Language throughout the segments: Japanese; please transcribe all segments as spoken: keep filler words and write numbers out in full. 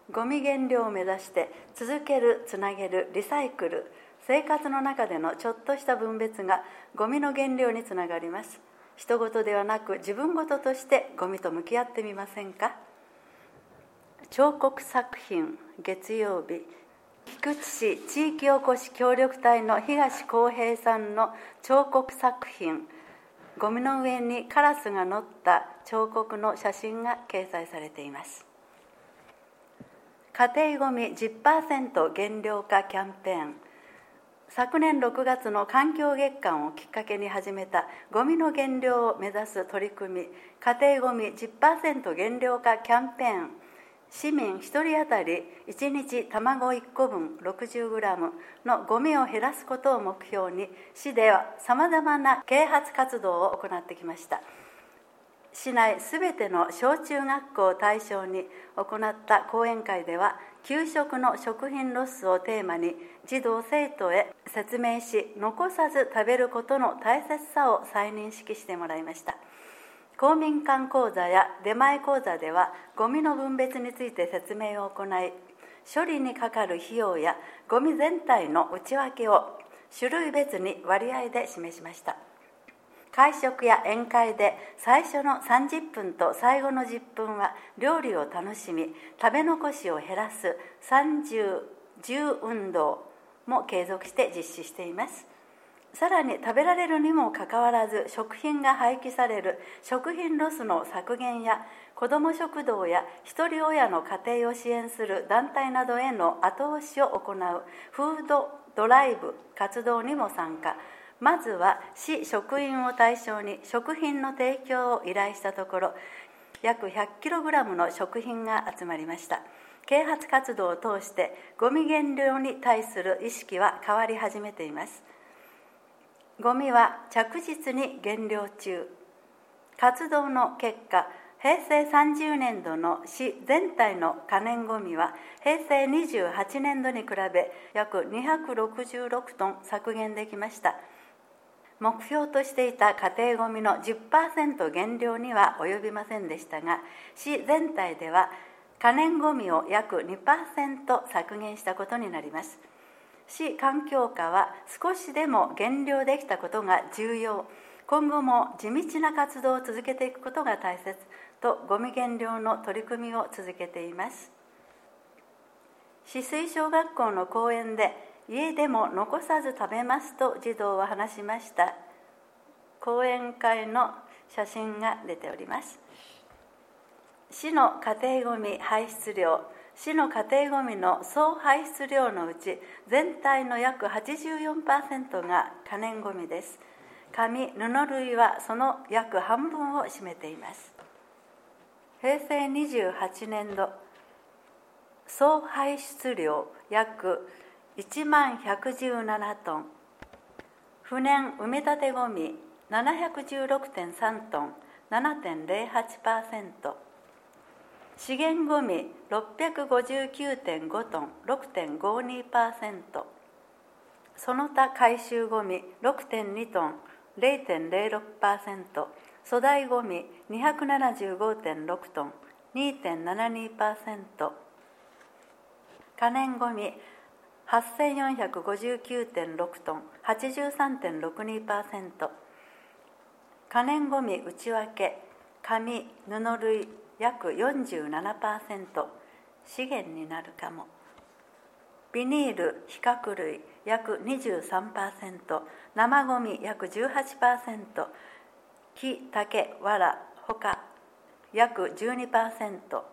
ゴミ減量を目指して続ける、つなげる、リサイクル、生活の中でのちょっとした分別がゴミの減量につながります。人事ではなく自分事としてゴミと向き合ってみませんか。彫刻作品、月曜日、菊池市地域おこし協力隊の東光平さんの彫刻作品、ゴミの上にカラスが乗った彫刻の写真が掲載されています。家庭ゴミ じゅっパーセント 減量化キャンペーン。昨年ろくがつの環境月間をきっかけに始めたゴミの減量を目指す取り組み、家庭ゴミ じゅっパーセント 減量化キャンペーン。市民ひとり当たりいちにち卵いっこぶん ろくじゅうグラム のゴミを減らすことを目標に、市ではさまざまな啓発活動を行ってきました。市内すべての小中学校を対象に行った講演会では、給食の食品ロスをテーマに児童生徒へ説明し、残さず食べることの大切さを再認識してもらいました。公民館講座や出前講座ではゴミの分別について説明を行い、処理にかかる費用やゴミ全体の内訳を種類別に割合で示しました。会食や宴会で最初のさんじゅっぷんと最後のじゅっぷんは料理を楽しみ、食べ残しを減らすさんじゅう、じゅう運動も継続して実施しています。さらに食べられるにもかかわらず食品が廃棄される食品ロスの削減や、子ども食堂やひとり親の家庭を支援する団体などへの後押しを行うフードドライブ活動にも参加。まずは市職員を対象に食品の提供を依頼したところ、約 ひゃくキログラム の食品が集まりました。啓発活動を通してゴミ減量に対する意識は変わり始めています。ゴミは着実に減量中。活動の結果、へいせいさんじゅうねんどの市全体の可燃ゴミはへいせいにじゅうはちねんどに比べ約にひゃくろくじゅうろくトン削減できました。目標としていた家庭ゴミの じゅっパーセント 減量には及びませんでしたが、市全体では可燃ゴミを約 にパーセント 削減したことになります。市環境課は少しでも減量できたことが重要、今後も地道な活動を続けていくことが大切とゴミ減量の取り組みを続けています。市水小学校の講演で、家でも残さず食べますと児童は話しました。講演会の写真が出ております。市の家庭ゴミ排出量、市の家庭ゴミの総排出量のうち全体の約 はちじゅうよんパーセント が可燃ゴミです。紙・布類はその約半分を占めています。へいせいにじゅうはちねんど、総排出量約いちまんひゃくじゅうななトン、不燃埋め立てゴミ ななひゃくじゅうろくてんさんトン ななてんぜろはちパーセント、資源ゴミ ろっぴゃくごじゅうきゅうてんごトン ろくてんごにパーセント、その他回収ゴミ ろくてんにトン れいてんぜろろくパーセント、粗大ゴミ にひゃくななじゅうごてんろくトン にてんななにパーセント、可燃ゴミはっせんよんひゃくごじゅうきゅうてんろくトン はちじゅうさんてんろくにパーセント、可燃ゴミ内訳紙・布類約 よんじゅうななパーセント、資源になるかも。ビニール・皮革類約 にじゅうさんパーセント、生ゴミ約 じゅうはちパーセント、木・竹・藁・ほか約 じゅうにパーセント。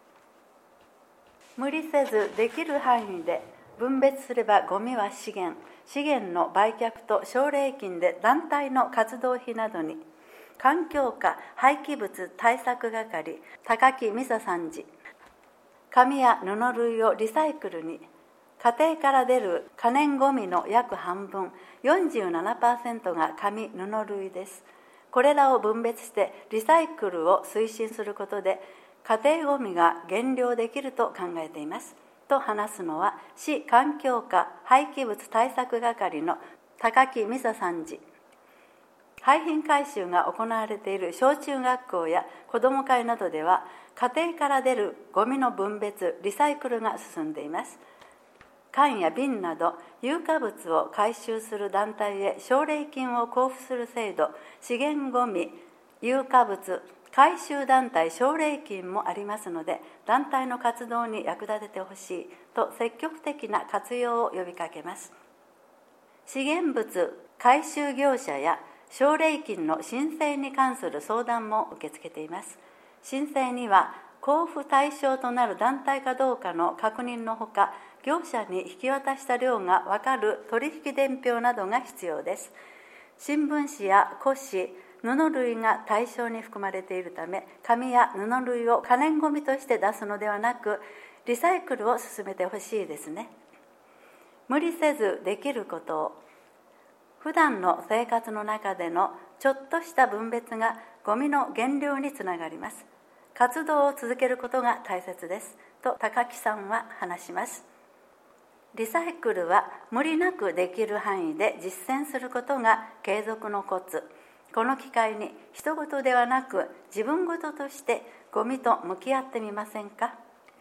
無理せずできる範囲で分別すればゴミは資源、資源の売却と奨励金で団体の活動費などに、環境課廃棄物対策係高木美沙参事、紙や布類をリサイクルに、家庭から出る可燃ゴミの約半分、よんじゅうななパーセント が紙・布類です。これらを分別してリサイクルを推進することで、家庭ゴミが減量できると考えています。と話すのは、市環境課廃棄物対策係の高木美沙参事。廃品回収が行われている小中学校や子ども会などでは、 家庭から出るゴミの分別・リサイクルが進んでいます。缶や瓶など有価物を回収する団体へ奨励金を交付する制度、資源ごみ有価物回収団体奨励金もありますので、団体の活動に役立ててほしいと積極的な活用を呼びかけます。資源物回収業者や奨励金の申請に関する相談も受け付けています。申請には交付対象となる団体かどうかの確認のほか、業者に引き渡した量が分かる取引伝票などが必要です。新聞紙や古紙、布類が対象に含まれているため、紙や布類を可燃ごみとして出すのではなく、リサイクルを進めてほしいですね。無理せずできることを、普段の生活の中でのちょっとした分別がゴミの減量につながります。活動を続けることが大切ですと高木さんは話します。リサイクルは無理なくできる範囲で実践することが継続のコツ。この機会に人事ではなく自分事としてゴミと向き合ってみませんか。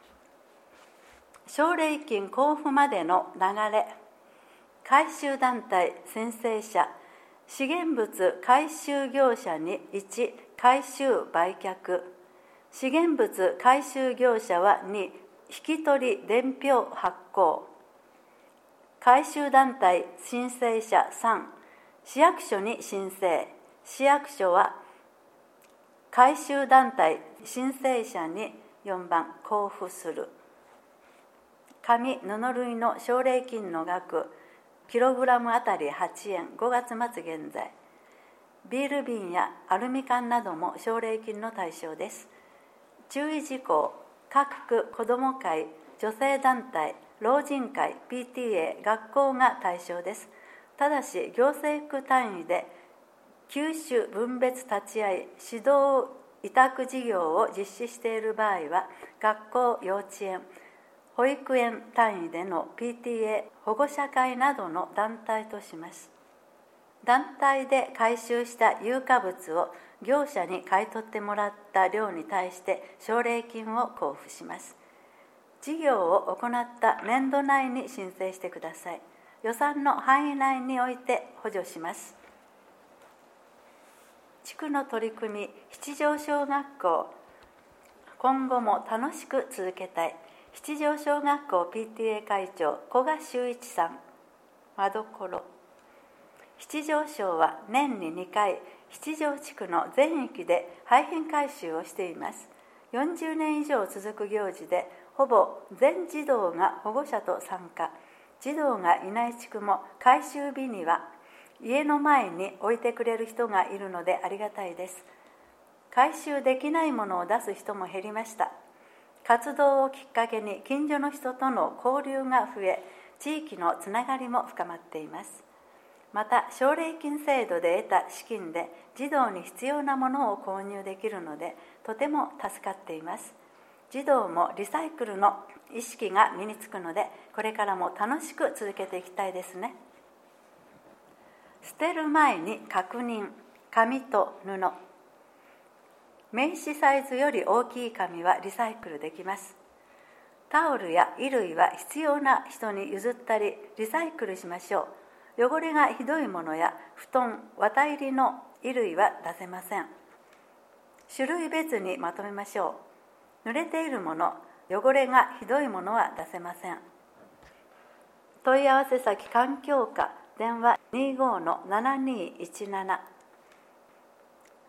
奨励金交付までの流れ、回収団体申請者、資源物回収業者にいち回収売却、資源物回収業者はに引き取り伝票発行、回収団体申請者さん市役所に申請、市役所は回収団体申請者によんばん交付する。紙・布類の奨励金の額、キログラムあたりはちえん、ごがつ末現在。ビール瓶やアルミ缶なども奨励金の対象です。注意事項、各区子ども会、女性団体、老人会、ピーティーエー、学校が対象です。ただし行政区単位で吸収分別立ち会い指導委託事業を実施している場合は、学校・幼稚園、保育園単位での ピーティーエー 保護者会などの団体とします。団体で回収した有価物を業者に買い取ってもらった量に対して奨励金を交付します。事業を行った年度内に申請してください。予算の範囲内において補助します。地区の取り組み、七条小学校、今後も楽しく続けたい。七条小学校 ピーティーエー 会長、古賀修一さん、間どころ。七条小は年ににかい、七条地区の全域で廃品回収をしています。よんじゅうねん以上続く行事で、ほぼ全児童が保護者と参加。児童がいない地区も回収日には家の前に置いてくれる人がいるのでありがたいです。回収できないものを出す人も減りました。活動をきっかけに近所の人との交流が増え、地域のつながりも深まっています。また、奨励金制度で得た資金で児童に必要なものを購入できるので、とても助かっています。児童もリサイクルの意識が身につくので、これからも楽しく続けていきたいですね。捨てる前に確認、紙と布。名刺サイズより大きい紙はリサイクルできます。タオルや衣類は必要な人に譲ったりリサイクルしましょう。汚れがひどいものや布団、綿入りの衣類は出せません。種類別にまとめましょう。濡れているもの、汚れがひどいものは出せません。問い合わせ先環境課、電話 にじゅうごのななにいちなな。